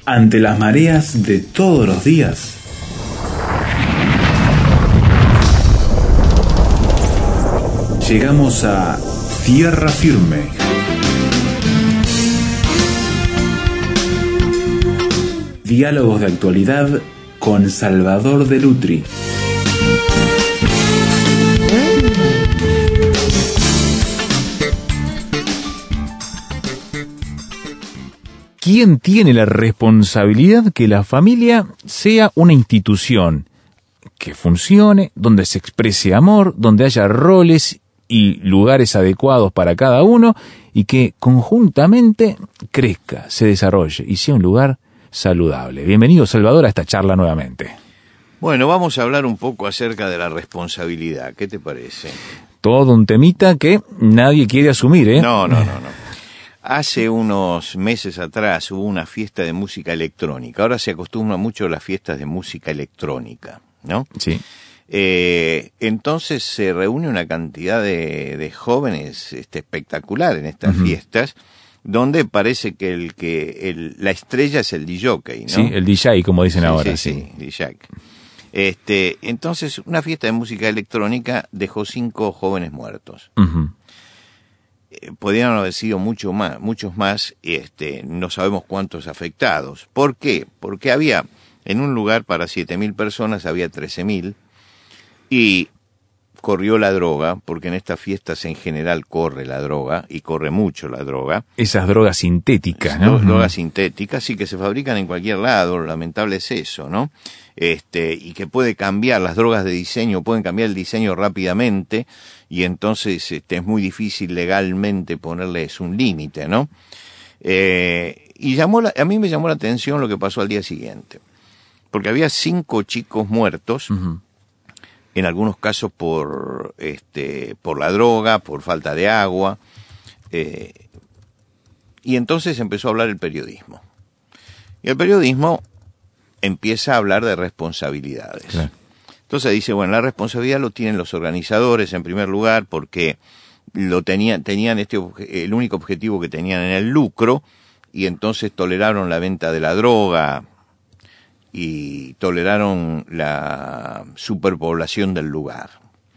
Ante las mareas de todos los días, llegamos a tierra firme. Diálogos de actualidad con Salvador de Lutri. ¿Quién tiene la responsabilidad que la familia sea una institución que funcione, donde se exprese amor, donde haya roles y lugares adecuados para cada uno y que conjuntamente crezca, se desarrolle y sea un lugar saludable? Bienvenido, Salvador, a esta charla nuevamente. Bueno, vamos a hablar un poco acerca de la responsabilidad. ¿Qué te parece? Todo un temita que nadie quiere asumir, ¿eh? No. Hace unos meses atrás hubo una fiesta de música electrónica. Ahora se acostumbra mucho a las fiestas de música electrónica, ¿no? Sí. Entonces se reúne una cantidad de jóvenes espectacular en estas fiestas, donde parece que la estrella es el DJ, ¿no? Sí, el DJ, como dicen ahora. Sí, DJ. Entonces, una fiesta de música electrónica dejó 5 jóvenes muertos. Uh-huh. Podrían haber sido muchos más, no sabemos cuántos afectados. ¿Por qué? Porque había, en un lugar para 7.000 personas, había 13.000, y corrió la droga, porque en estas fiestas en general corre la droga, y corre mucho la droga. Esas drogas sintéticas, ¿no? Drogas sintéticas, sí, que se fabrican en cualquier lado, lo lamentable es eso, ¿no? Y que puede cambiar, las drogas de diseño pueden cambiar el diseño rápidamente, y entonces es muy difícil legalmente ponerles un límite, ¿no? Y a mí me llamó la atención lo que pasó al día siguiente, porque había 5 chicos muertos, uh-huh, en algunos casos por la droga, por falta de agua, y entonces empezó a hablar el periodismo. Y el periodismo empieza a hablar de responsabilidades. Claro. Entonces dice, bueno, la responsabilidad lo tienen los organizadores en primer lugar, porque tenían el único objetivo que tenían en el lucro, y entonces toleraron la venta de la droga y toleraron la superpoblación del lugar.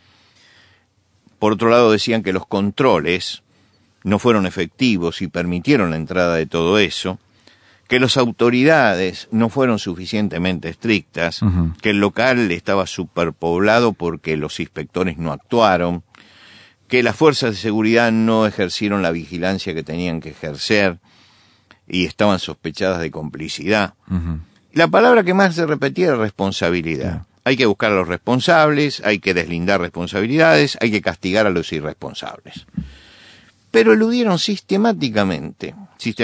Por otro lado, decían que los controles no fueron efectivos y permitieron la entrada de todo eso, que las autoridades no fueron suficientemente estrictas, uh-huh, que el local estaba superpoblado porque los inspectores no actuaron, que las fuerzas de seguridad no ejercieron la vigilancia que tenían que ejercer y estaban sospechadas de complicidad. Uh-huh. La palabra que más se repetía era responsabilidad. Yeah. Hay que buscar a los responsables, hay que deslindar responsabilidades, hay que castigar a los irresponsables. Pero eludieron sistemáticamente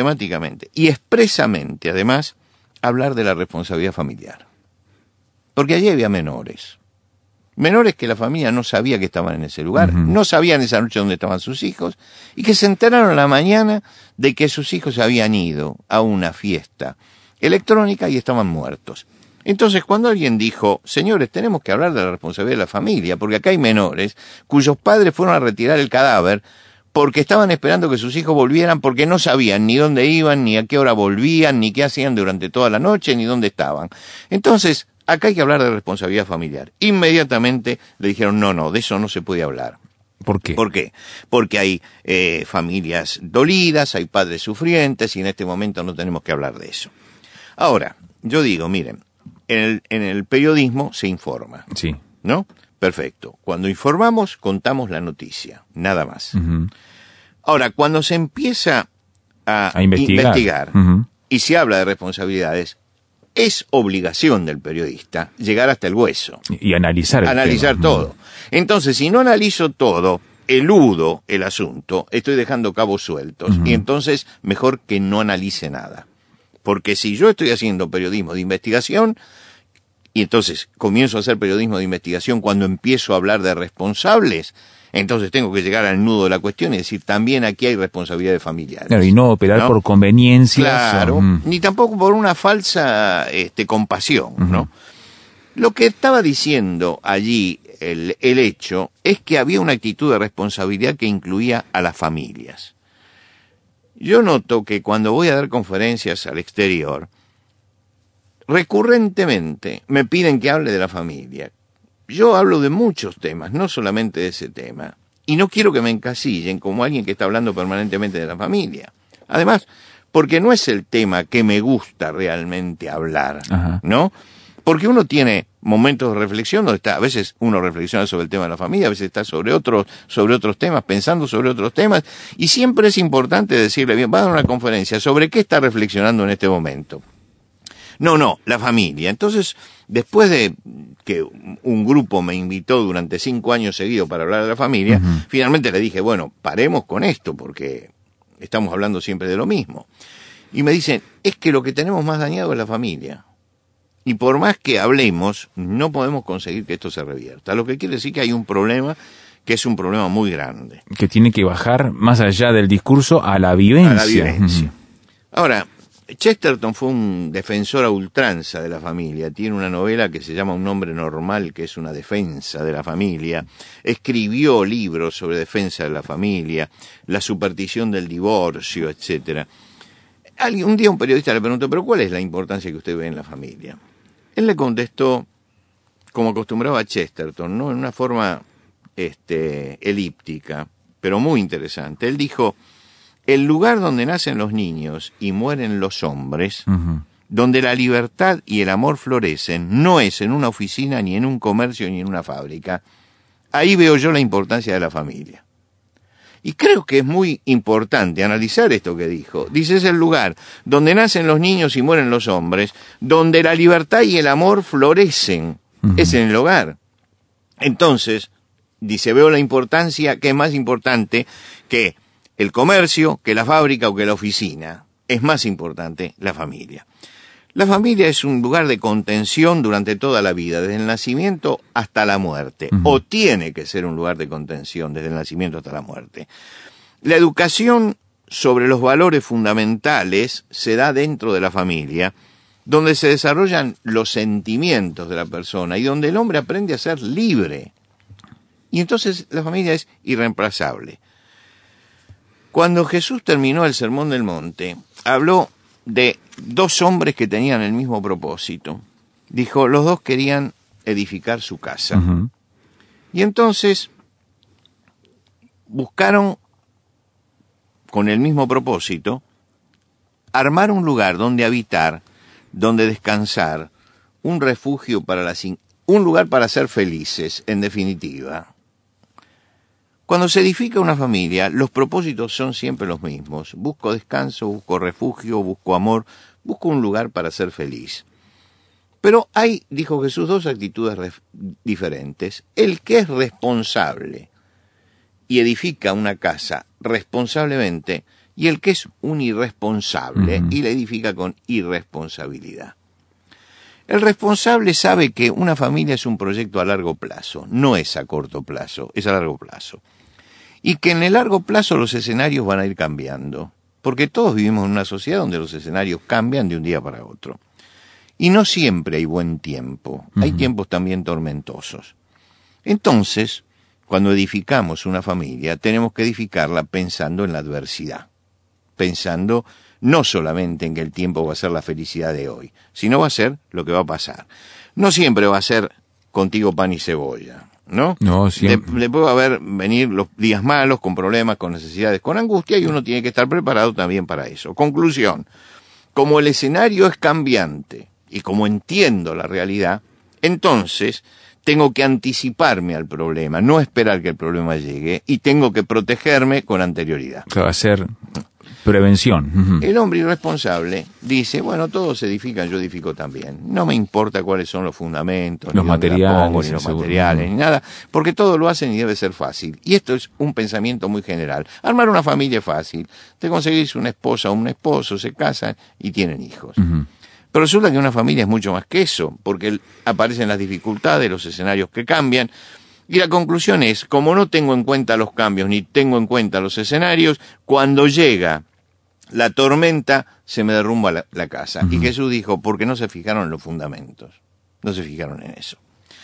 y expresamente, además, hablar de la responsabilidad familiar. Porque allí había menores que la familia no sabía que estaban en ese lugar, uh-huh, no sabían esa noche dónde estaban sus hijos, y que se enteraron a la mañana de que sus hijos habían ido a una fiesta electrónica y estaban muertos. Entonces, cuando alguien dijo, señores, tenemos que hablar de la responsabilidad de la familia, porque acá hay menores cuyos padres fueron a retirar el cadáver porque estaban esperando que sus hijos volvieran, porque no sabían ni dónde iban, ni a qué hora volvían, ni qué hacían durante toda la noche, ni dónde estaban. Entonces, acá hay que hablar de responsabilidad familiar. Inmediatamente le dijeron, no, de eso no se puede hablar. ¿Por qué? ¿Por qué? Porque hay familias dolidas, hay padres sufrientes, y en este momento no tenemos que hablar de eso. Ahora, yo digo, miren, en el periodismo se informa. Sí. ¿No? Perfecto. Cuando informamos, contamos la noticia, nada más. Uh-huh. Ahora, cuando se empieza a investigar uh-huh, y se habla de responsabilidades, es obligación del periodista llegar hasta el hueso. Y analizar todo. Entonces, si no analizo todo, eludo el asunto, estoy dejando cabos sueltos, uh-huh, y entonces mejor que no analice nada. Porque si yo estoy haciendo periodismo de investigación, y entonces comienzo a hacer periodismo de investigación cuando empiezo a hablar de responsables, entonces tengo que llegar al nudo de la cuestión y decir, también aquí hay responsabilidades familiares. Claro, y no operar, ¿no?, por conveniencia. Claro, ni tampoco por una falsa compasión, uh-huh, ¿no? Lo que estaba diciendo allí el hecho es que había una actitud de responsabilidad que incluía a las familias. Yo noto que cuando voy a dar conferencias al exterior, recurrentemente me piden que hable de la familia. Yo hablo de muchos temas, no solamente de ese tema. Y no quiero que me encasillen como alguien que está hablando permanentemente de la familia. Además, porque no es el tema que me gusta realmente hablar, Ajá. ¿no? Porque uno tiene momentos de reflexión donde está, a veces uno reflexiona sobre el tema de la familia, a veces está sobre otros temas, pensando sobre otros temas, y siempre es importante decirle, bien, va a dar una conferencia, ¿sobre qué está reflexionando en este momento? No, la familia. Entonces, después de que un grupo me invitó durante 5 años seguidos para hablar de la familia, finalmente le dije, bueno, paremos con esto, porque estamos hablando siempre de lo mismo. Y me dicen, es que lo que tenemos más dañado es la familia. Y por más que hablemos, no podemos conseguir que esto se revierta. Lo que quiere decir que hay un problema que es un problema muy grande. Que tiene que bajar más allá del discurso a la vivencia. A la vivencia. Ahora, Chesterton fue un defensor a ultranza de la familia. Tiene una novela que se llama Un hombre normal, que es una defensa de la familia. Escribió libros sobre defensa de la familia, la superstición del divorcio, etcétera. Un día un periodista le preguntó, ¿pero cuál es la importancia que usted ve en la familia? Él le contestó, como acostumbraba a Chesterton, ¿no? En una forma elíptica, pero muy interesante. Él dijo, el lugar donde nacen los niños y mueren los hombres, donde la libertad y el amor florecen, no es en una oficina, ni en un comercio, ni en una fábrica. Ahí veo yo la importancia de la familia. Y creo que es muy importante analizar esto que dijo. Dice, es el lugar donde nacen los niños y mueren los hombres, donde la libertad y el amor florecen. Es en el hogar. Entonces, dice, veo la importancia, que es más importante que el comercio, que la fábrica o que la oficina. Es más importante la familia. La familia es un lugar de contención durante toda la vida, desde el nacimiento hasta la muerte, o tiene que ser un lugar de contención desde el nacimiento hasta la muerte. La educación sobre los valores fundamentales se da dentro de la familia, donde se desarrollan los sentimientos de la persona y donde el hombre aprende a ser libre. Y entonces la familia es irreemplazable. Cuando Jesús terminó el Sermón del Monte, habló de 2 hombres que tenían el mismo propósito. Dijo, los 2 querían edificar su casa. Y entonces buscaron, con el mismo propósito, armar un lugar donde habitar, donde descansar, un refugio un lugar para ser felices, en definitiva. Cuando se edifica una familia, los propósitos son siempre los mismos. Busco descanso, busco refugio, busco amor, busco un lugar para ser feliz. Pero hay, dijo Jesús, 2 actitudes diferentes. El que es responsable y edifica una casa responsablemente, y el que es un irresponsable y la edifica con irresponsabilidad. El responsable sabe que una familia es un proyecto a largo plazo, no es a corto plazo, es a largo plazo. Y que en el largo plazo los escenarios van a ir cambiando, porque todos vivimos en una sociedad donde los escenarios cambian de un día para otro. Y no siempre hay buen tiempo, hay tiempos también tormentosos. Entonces, cuando edificamos una familia, tenemos que edificarla pensando en la adversidad, pensando no solamente en que el tiempo va a ser la felicidad de hoy, sino va a ser lo que va a pasar. No siempre va a ser contigo pan y cebolla, ¿no? No, siempre. Le puede venir los días malos, con problemas, con necesidades, con angustia, y uno tiene que estar preparado también para eso. Conclusión, como el escenario es cambiante y como entiendo la realidad, entonces tengo que anticiparme al problema, no esperar que el problema llegue, y tengo que protegerme con anterioridad. Que va a ser prevención. El hombre irresponsable dice, bueno, todos edifican, yo edifico también. No me importa cuáles son los fundamentos, Los ni dónde la materiales, pongo, ni los seguro. materiales, ni nada, porque todo lo hacen y debe ser fácil. Y esto es un pensamiento muy general. Armar una familia es fácil. Te conseguís una esposa o un esposo, se casan y tienen hijos. Pero resulta que una familia es mucho más que eso, porque aparecen las dificultades, los escenarios que cambian. Y la conclusión es, como no tengo en cuenta los cambios, ni tengo en cuenta los escenarios, cuando llega la tormenta, se me derrumba la casa. Y Jesús dijo, porque no se fijaron en los fundamentos, no se fijaron en eso.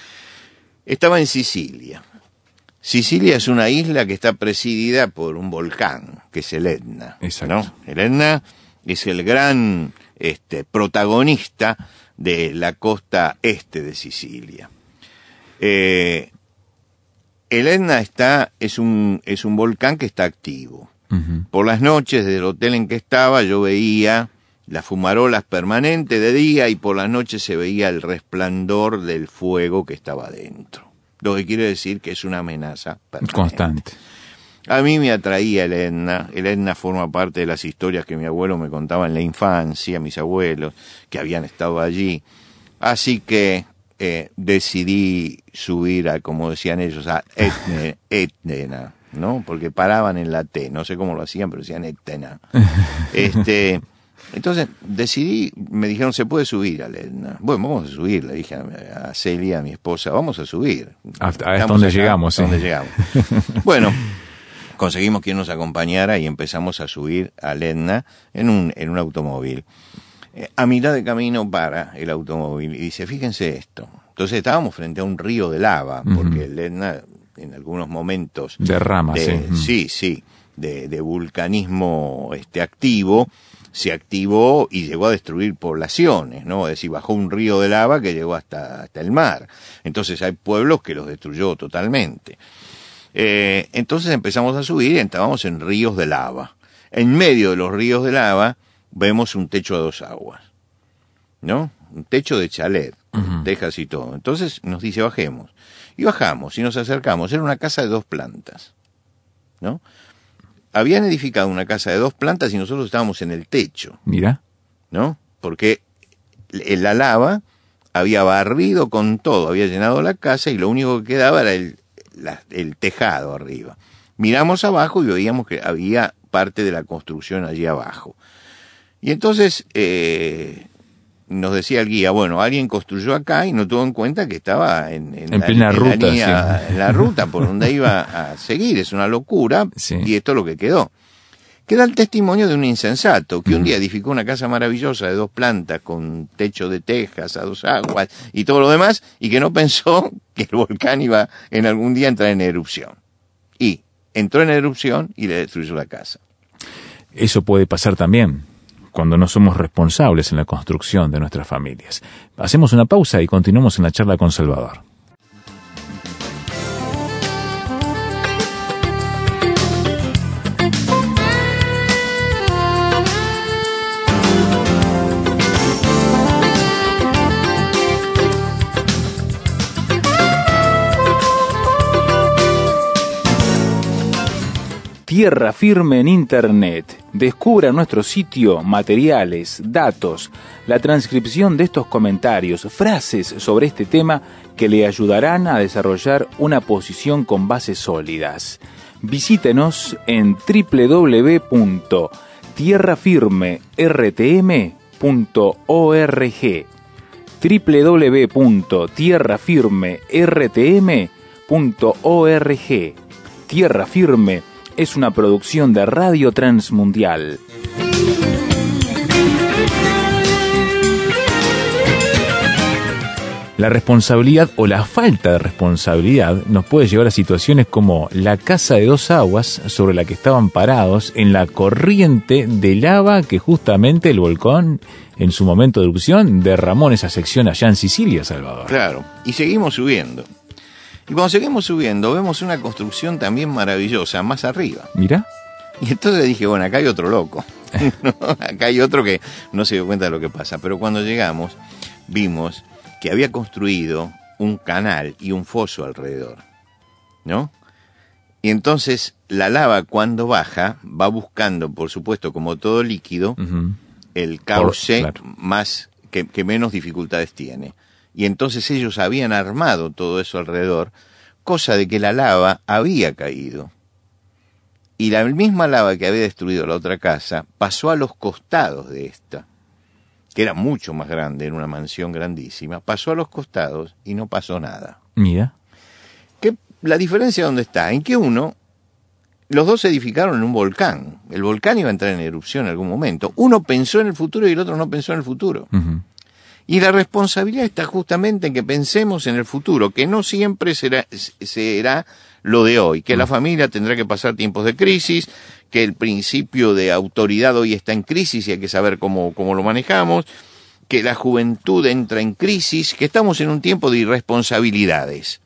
Estaba en Sicilia. Sicilia es una isla que está presidida por un volcán, que es el Etna. Exacto. ¿No? El Etna es el gran protagonista de la costa este de Sicilia. El Etna es un volcán que está activo. Ujú. Por las noches, desde el hotel en que estaba, yo veía las fumarolas permanentes de día y por las noches se veía el resplandor del fuego que estaba dentro. Lo que quiere decir que es una amenaza permanente. Constante. A mí me atraía el Etna. El Etna forma parte de las historias que mi abuelo me contaba en la infancia, mis abuelos, que habían estado allí. Así que decidí subir a, como decían ellos, a Etna, ¿no? Porque paraban en la T, no sé cómo lo hacían, pero decían Etna. Entonces decidí, me dijeron, ¿se puede subir al Etna? Bueno, vamos a subir, le dije a Celia, a mi esposa, vamos a subir. Hasta donde llegamos, hasta donde llegamos. Bueno, conseguimos quien nos acompañara y empezamos a subir al Etna en un automóvil. A mitad de camino para el automóvil y dice, fíjense esto. Entonces estábamos frente a un río de lava, porque el Etna en algunos momentos derrama, de vulcanismo activo, se activó y llegó a destruir poblaciones, ¿no? Es decir, bajó un río de lava que llegó hasta el mar. Entonces hay pueblos que los destruyó totalmente. Entonces empezamos a subir y estábamos en ríos de lava. En medio de los ríos de lava vemos un techo a dos aguas, ¿no? Un techo de chalet, con tejas y todo. Entonces nos dice, bajemos. Y bajamos y nos acercamos. Era una casa de 2 plantas, ¿no? Habían edificado una casa de 2 plantas y nosotros estábamos en el techo. Mira. ¿No? Porque la lava había barrido con todo, había llenado la casa y lo único que quedaba era el tejado arriba. Miramos abajo y veíamos que había parte de la construcción allí abajo. Y entonces nos decía el guía, bueno, alguien construyó acá y no tuvo en cuenta que estaba en plena ruta, en la ruta por donde iba a seguir. Es una locura, y esto es lo que quedó. Queda el testimonio de un insensato que un día edificó una casa maravillosa de 2 plantas con techo de tejas a 2 aguas y todo lo demás, y que no pensó que el volcán iba en algún día a entrar en erupción. Y entró en erupción y le destruyó la casa. Eso puede pasar también cuando no somos responsables en la construcción de nuestras familias. Hacemos una pausa y continuamos en la charla con Salvador. Tierra Firme en Internet. Descubra nuestro sitio materiales, datos, la transcripción de estos comentarios, frases sobre este tema que le ayudarán a desarrollar una posición con bases sólidas. Visítenos en www.tierrafirmertm.org www.tierrafirmertm.org. Tierra Firme es una producción de Radio Transmundial. La responsabilidad o la falta de responsabilidad nos puede llevar a situaciones como la casa de 2 aguas sobre la que estaban parados en la corriente de lava que justamente el volcán en su momento de erupción derramó en esa sección allá en Sicilia, Salvador. Claro, y seguimos subiendo. Y cuando seguimos subiendo, vemos una construcción también maravillosa, más arriba. Mira. Y entonces dije, bueno, acá hay otro loco. ¿No? Acá hay otro que no se dio cuenta de lo que pasa. Pero cuando llegamos, vimos que había construido un canal y un foso alrededor, ¿no? Y entonces la lava, cuando baja, va buscando, por supuesto, como todo líquido, el cauce más que menos dificultades tiene. Y entonces ellos habían armado todo eso alrededor, cosa de que la lava había caído. Y la misma lava que había destruido la otra casa pasó a los costados de esta, que era mucho más grande, en una mansión grandísima, pasó a los costados y no pasó nada. Mira. ¿Qué, la diferencia dónde está? En que los dos se edificaron en un volcán. El volcán iba a entrar en erupción en algún momento. Uno pensó en el futuro y el otro no pensó en el futuro. Y la responsabilidad está justamente en que pensemos en el futuro, que no siempre será lo de hoy, que la familia tendrá que pasar tiempos de crisis, que el principio de autoridad hoy está en crisis y hay que saber cómo lo manejamos, que la juventud entra en crisis, que estamos en un tiempo de irresponsabilidades.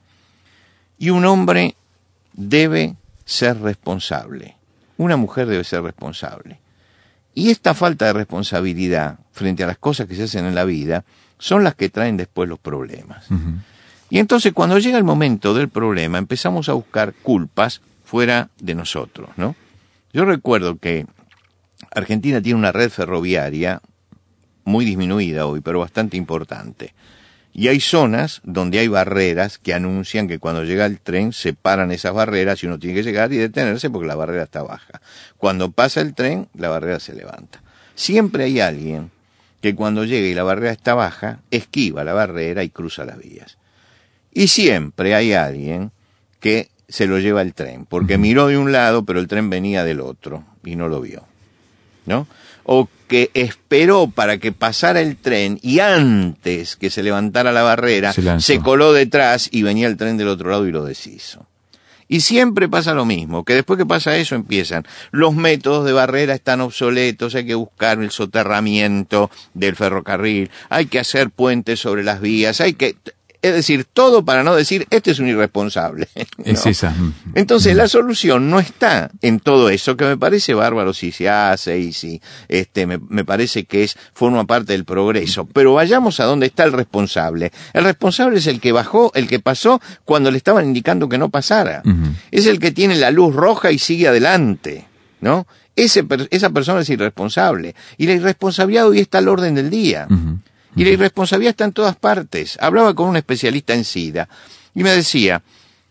Y un hombre debe ser responsable, una mujer debe ser responsable. Y esta falta de responsabilidad frente a las cosas que se hacen en la vida son las que traen después los problemas. Uh-huh. Y entonces cuando llega el momento del problema empezamos a buscar culpas fuera de nosotros, ¿no? Yo recuerdo que Argentina tiene una red ferroviaria muy disminuida hoy, pero bastante importante. Y hay zonas donde hay barreras que anuncian que cuando llega el tren se paran esas barreras y uno tiene que llegar y detenerse porque la barrera está baja. Cuando pasa el tren, la barrera se levanta. Siempre hay alguien que cuando llega y la barrera está baja, esquiva la barrera y cruza las vías. Y siempre hay alguien que se lo lleva el tren, porque miró de un lado, pero el tren venía del otro y no lo vio, ¿no? O que esperó para que pasara el tren y antes que se levantara la barrera, se coló detrás y venía el tren del otro lado y lo deshizo. Y siempre pasa lo mismo, que después que pasa eso empiezan, los métodos de barrera están obsoletos, hay que buscar el soterramiento del ferrocarril, hay que hacer puentes sobre las vías, es decir, todo para no decir, este es un irresponsable, ¿no? Es esa. Entonces, la solución no está en todo eso, que me parece bárbaro si se hace y si, me parece que forma parte del progreso. Pero vayamos a donde está el responsable. El responsable es el que pasó cuando le estaban indicando que no pasara. Uh-huh. Es el que tiene la luz roja y sigue adelante, ¿no? Esa persona es irresponsable. Y la irresponsabilidad hoy está al orden del día. Uh-huh. Y la irresponsabilidad está en todas partes. Hablaba con un especialista en SIDA y me decía,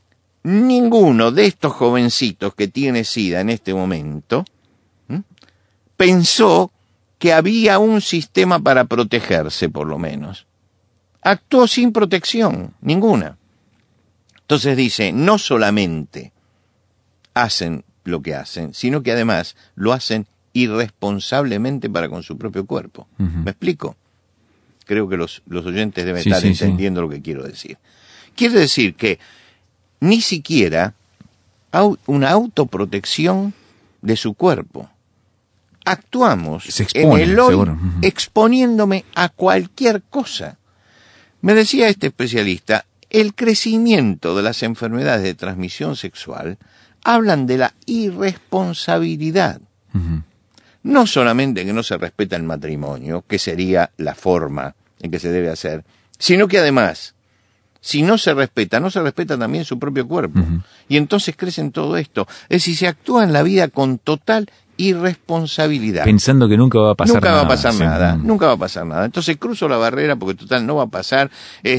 ninguno de estos jovencitos que tiene SIDA en este momento pensó que había un sistema para protegerse, por lo menos. Actuó sin protección, ninguna. Entonces dice, no solamente hacen lo que hacen, sino que además lo hacen irresponsablemente para con su propio cuerpo. Uh-huh. ¿Me explico? Creo que los oyentes deben estar entendiendo lo que quiero decir. Quiere decir que ni siquiera una autoprotección de su cuerpo. Actuamos en el hoy exponiéndome a cualquier cosa. Me decía este especialista, el crecimiento de las enfermedades de transmisión sexual hablan de la irresponsabilidad. Uh-huh. No solamente que no se respeta el matrimonio, que sería la forma en que se debe hacer, sino que además, si no se respeta también su propio cuerpo. Uh-huh. Y entonces crece en todo esto. Es decir, se actúa en la vida con total irresponsabilidad. Pensando que nunca va a pasar nada. Nunca va a pasar nada. Entonces cruzo la barrera porque total no va a pasar,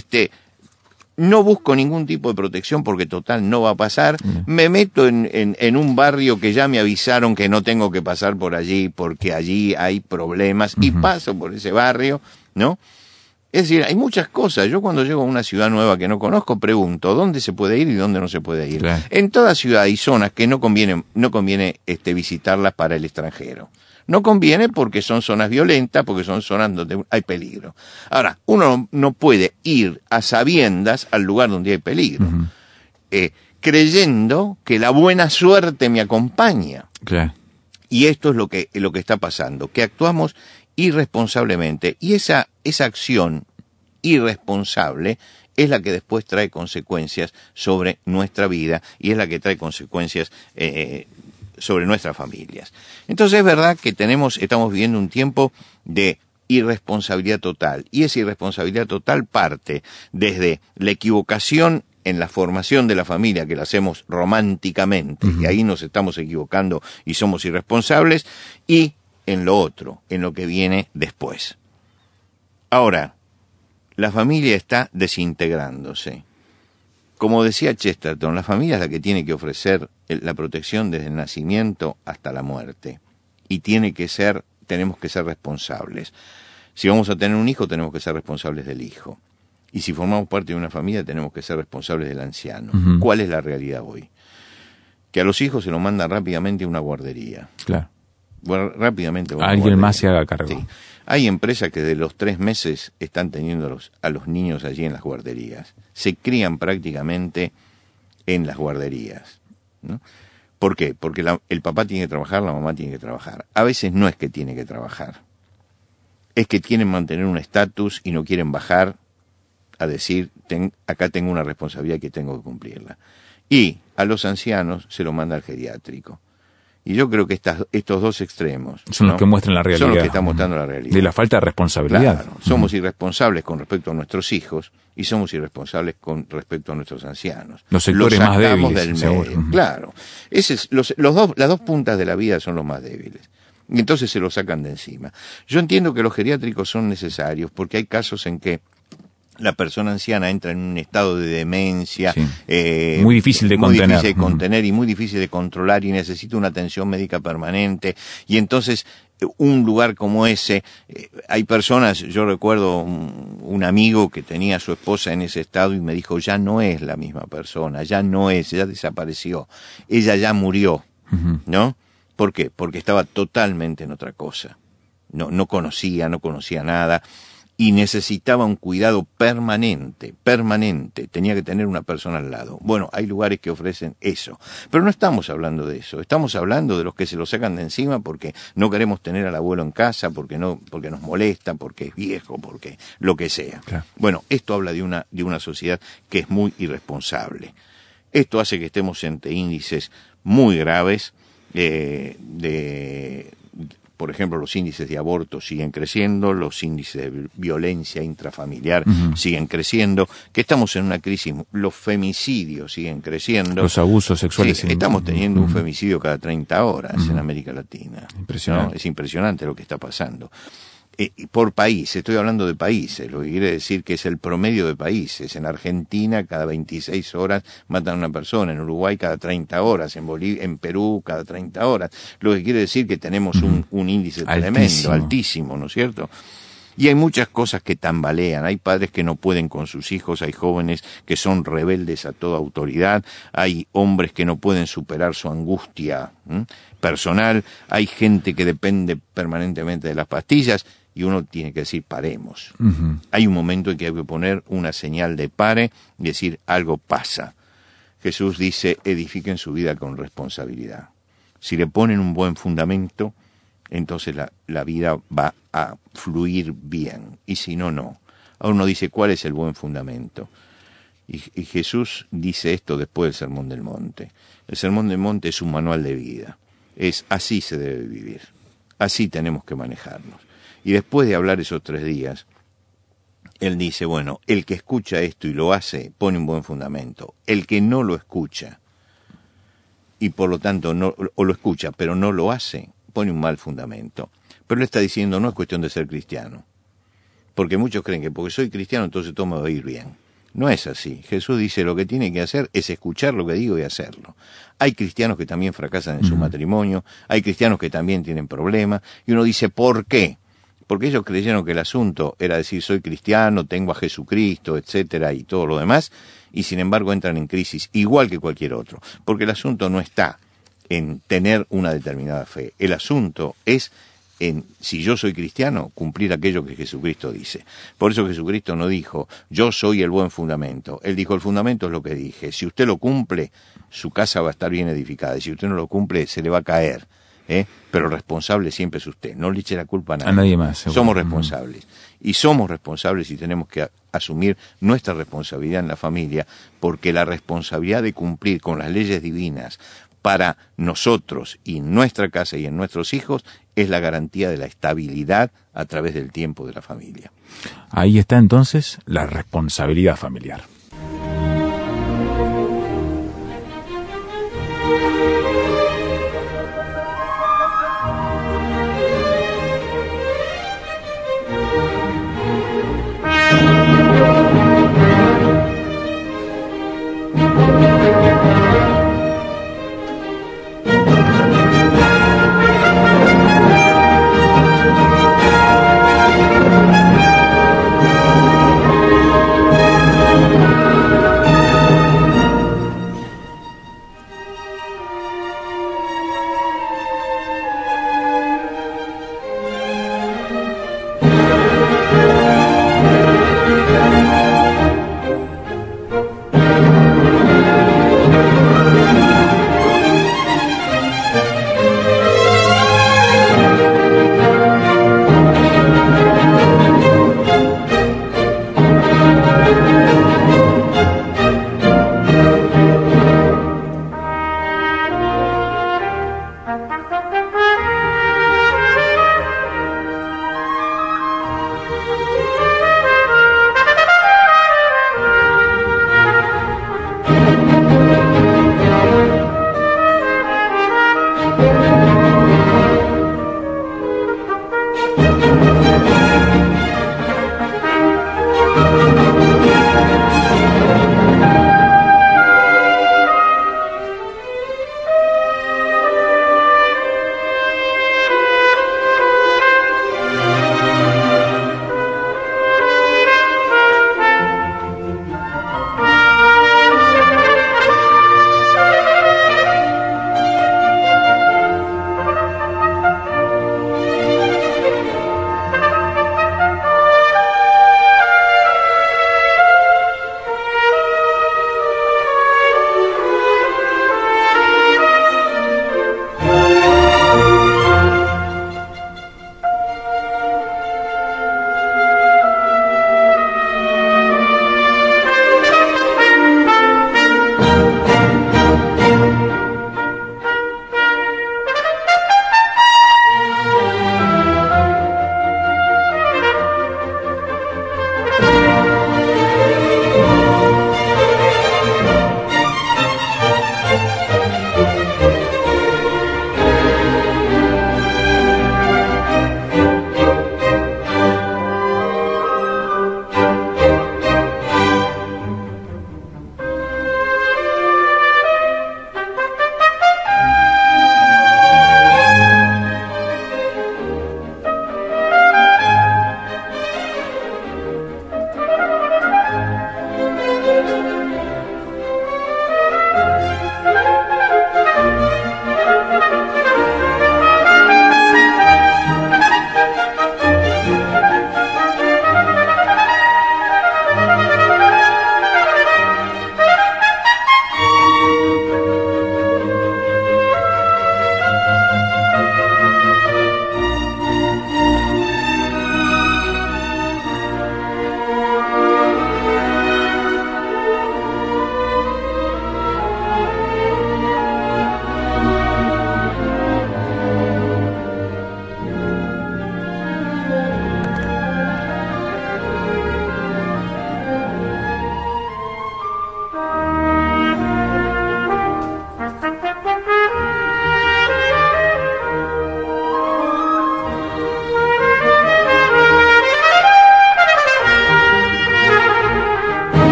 no busco ningún tipo de protección porque total no va a pasar. Me meto en un barrio que ya me avisaron que no tengo que pasar por allí porque allí hay problemas y paso por ese barrio, ¿no? Es decir, hay muchas cosas. Yo cuando llego a una ciudad nueva que no conozco, pregunto dónde se puede ir y dónde no se puede ir. Claro. En toda ciudad hay zonas que no conviene visitarlas para el extranjero. No conviene porque son zonas violentas, porque son zonas donde hay peligro. Ahora, uno no puede ir a sabiendas al lugar donde hay peligro, creyendo que la buena suerte me acompaña. Claro. Y esto es lo que está pasando, que actuamos irresponsablemente. Y esa acción irresponsable es la que después trae consecuencias sobre nuestra vida y es la que trae consecuencias sobre nuestras familias. Entonces es verdad que estamos viviendo un tiempo de irresponsabilidad total, y esa irresponsabilidad total parte desde la equivocación en la formación de la familia, que la hacemos románticamente, uh-huh. Y ahí nos estamos equivocando y somos irresponsables, y en lo otro, en lo que viene después. Ahora, la familia está desintegrándose. Como decía Chesterton, la familia es la que tiene que ofrecer la protección desde el nacimiento hasta la muerte. Y tenemos que ser responsables. Si vamos a tener un hijo, tenemos que ser responsables del hijo. Y si formamos parte de una familia, tenemos que ser responsables del anciano. Uh-huh. ¿Cuál es la realidad hoy? Que a los hijos se los mandan rápidamente a una guardería. Claro. Bueno, rápidamente. Alguien más se haga cargo. Sí. Hay empresas que de los 3 meses están teniendo a los niños allí en las guarderías. Se crían prácticamente en las guarderías, ¿no? ¿Por qué? Porque el papá tiene que trabajar, la mamá tiene que trabajar. A veces no es que tiene que trabajar, es que quieren mantener un estatus y no quieren bajar a decir, acá tengo una responsabilidad que tengo que cumplirla. Y a los ancianos se lo manda al geriátrico. Y yo creo que estos dos extremos son los que muestran la realidad. Son los que están mostrando la realidad. De la falta de responsabilidad. Claro, somos irresponsables con respecto a nuestros hijos y somos irresponsables con respecto a nuestros ancianos. Los sectores más débiles. Del medio. Claro. Las dos puntas de la vida son los más débiles. Y entonces se los sacan de encima. Yo entiendo que los geriátricos son necesarios porque hay casos en que la persona anciana entra en un estado de demencia muy difícil de contener. Muy difícil de contener y muy difícil de controlar y necesita una atención médica permanente. Y entonces, un lugar como ese, hay personas, yo recuerdo un amigo que tenía a su esposa en ese estado y me dijo, ya no es la misma persona, ya desapareció, ella ya murió, ¿no? ¿Por qué? Porque estaba totalmente en otra cosa. No conocía nada. Y necesitaba un cuidado permanente, tenía que tener una persona al lado. Bueno, hay lugares que ofrecen eso, pero no estamos hablando de eso, estamos hablando de los que se lo sacan de encima porque no queremos tener al abuelo en casa, porque nos molesta, porque es viejo, porque lo que sea. Claro. Bueno, esto habla de una sociedad que es muy irresponsable. Esto hace que estemos ante índices muy graves por ejemplo, los índices de aborto siguen creciendo, los índices de violencia intrafamiliar siguen creciendo, que estamos en una crisis, los femicidios siguen creciendo. Los abusos sexuales. Sí, estamos teniendo un femicidio cada 30 horas en América Latina. Impresionante. ¿No? Es impresionante lo que está pasando. Por país, estoy hablando de países, lo que quiere decir que es el promedio de países. En Argentina cada 26 horas matan a una persona, en Uruguay cada 30 horas, en Perú cada 30 horas. Lo que quiere decir que tenemos un índice tremendo, altísimo, ¿no es cierto? Y hay muchas cosas que tambalean, hay padres que no pueden con sus hijos, hay jóvenes que son rebeldes a toda autoridad, hay hombres que no pueden superar su angustia personal, hay gente que depende permanentemente de las pastillas, y uno tiene que decir, paremos. Hay un momento en que hay que poner una señal de pare y decir, algo pasa. Jesús dice, edifiquen su vida con responsabilidad. Si le ponen un buen fundamento, entonces la vida va a fluir bien, y si no, no. Ahora uno dice, ¿cuál es el buen fundamento? Y Jesús dice esto después del Sermón del Monte. El Sermón del Monte es un manual de vida. Es así se debe vivir. Así tenemos que manejarnos. Y después de hablar esos 3 días, él dice, bueno, el que escucha esto y lo hace, pone un buen fundamento. El que no lo escucha, y por lo tanto o lo escucha, pero no lo hace, pone un mal fundamento. Pero le está diciendo, no es cuestión de ser cristiano. Porque muchos creen que porque soy cristiano, entonces todo me va a ir bien. No es así. Jesús dice, lo que tiene que hacer es escuchar lo que digo y hacerlo. Hay cristianos que también fracasan en su matrimonio, hay cristianos que también tienen problemas, y uno dice, ¿por qué? Porque ellos creyeron que el asunto era decir, soy cristiano, tengo a Jesucristo, etcétera, y todo lo demás, y sin embargo entran en crisis, igual que cualquier otro. Porque el asunto no está en tener una determinada fe. El asunto es en, si yo soy cristiano, cumplir aquello que Jesucristo dice. Por eso Jesucristo no dijo, yo soy el buen fundamento. Él dijo, el fundamento es lo que dije. Si usted lo cumple, su casa va a estar bien edificada. Y si usted no lo cumple, se le va a caer. Pero el responsable siempre es usted. No le eche la culpa a nadie. A nadie más. Seguro. Somos responsables. Y somos responsables y tenemos que asumir nuestra responsabilidad en la familia, porque la responsabilidad de cumplir con las leyes divinas para nosotros y en nuestra casa y en nuestros hijos es la garantía de la estabilidad a través del tiempo de la familia. Ahí está entonces la responsabilidad familiar.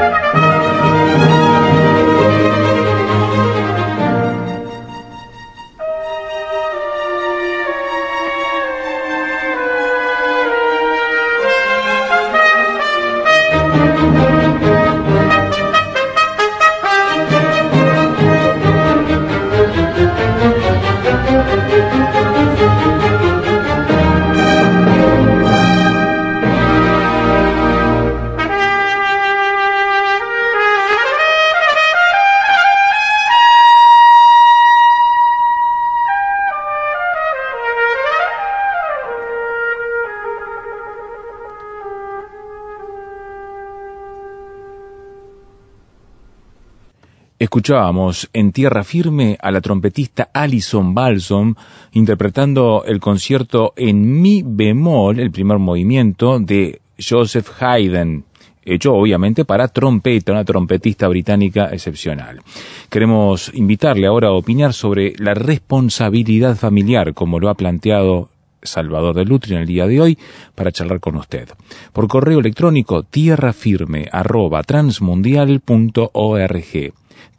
Escuchábamos en Tierra Firme a la trompetista Alison Balsom interpretando el concierto en mi bemol, el primer movimiento de Joseph Haydn, hecho obviamente para trompeta, una trompetista británica excepcional. Queremos invitarle ahora a opinar sobre la responsabilidad familiar, como lo ha planteado Salvador de Lutri en el día de hoy, para charlar con usted. Por correo electrónico tierrafirme@transmundial.org.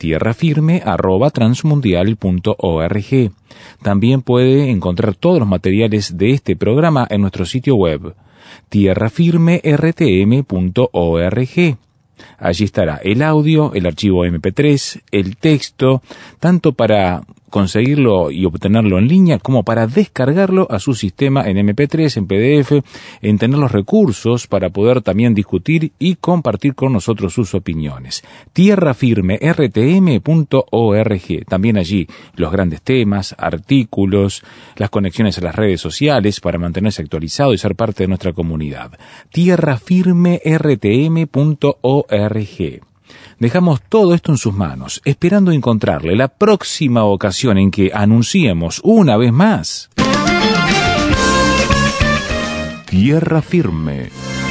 tierrafirme@transmundial.org. También puede encontrar todos los materiales de este programa en nuestro sitio web, tierrafirmertm.org. Allí estará el audio, el archivo MP3, el texto, tanto para conseguirlo y obtenerlo en línea como para descargarlo a su sistema en MP3, en PDF, en tener los recursos para poder también discutir y compartir con nosotros sus opiniones. tierrafirmertm.org. También allí los grandes temas, artículos, las conexiones a las redes sociales para mantenerse actualizado y ser parte de nuestra comunidad. tierrafirmertm.org. Dejamos todo esto en sus manos, esperando encontrarle la próxima ocasión en que anunciemos una vez más Tierra Firme.